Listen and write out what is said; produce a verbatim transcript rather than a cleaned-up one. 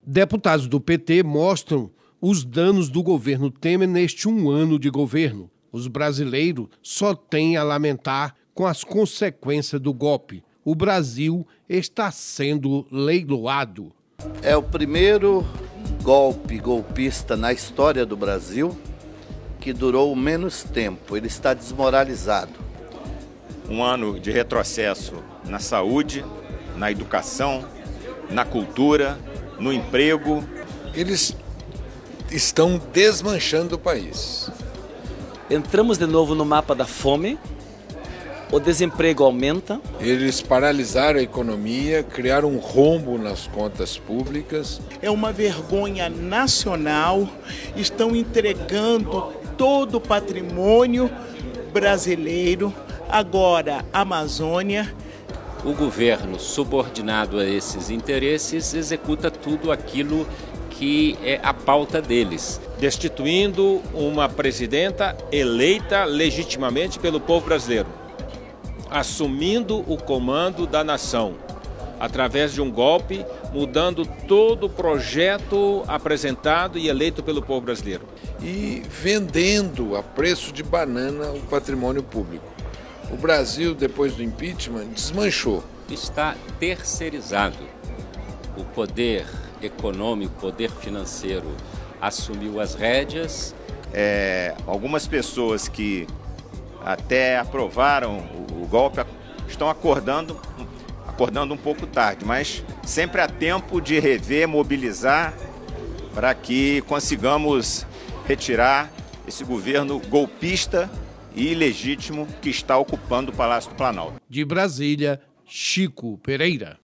Deputados do P T mostram os danos do governo Temer neste um ano de governo. Os brasileiros só têm a lamentar com as consequências do golpe. O Brasil está sendo leiloado. É o primeiro golpe golpista na história do Brasil que durou menos tempo. Ele está desmoralizado. Um ano de retrocesso na saúde, na educação, na cultura, no emprego. Eles estão desmanchando o país. Entramos de novo no mapa da fome, o desemprego aumenta. Eles paralisaram a economia, criaram um rombo nas contas públicas. É uma vergonha nacional, estão entregando todo o patrimônio brasileiro, agora a Amazônia. O governo, subordinado a esses interesses, executa tudo aquilo que é a pauta deles. Destituindo uma presidenta eleita legitimamente pelo povo brasileiro, assumindo o comando da nação, através de um golpe, mudando todo o projeto apresentado e eleito pelo povo brasileiro. E vendendo a preço de banana o patrimônio público. O Brasil, depois do impeachment, desmanchou. Está terceirizado. O poder econômico, o poder financeiro assumiu as rédeas. É, algumas pessoas que até aprovaram o, o golpe estão acordando, acordando um pouco tarde, mas sempre há tempo de rever, mobilizar para que consigamos retirar esse governo golpista e ilegítimo que está ocupando o Palácio do Planalto. De Brasília, Chico Pereira.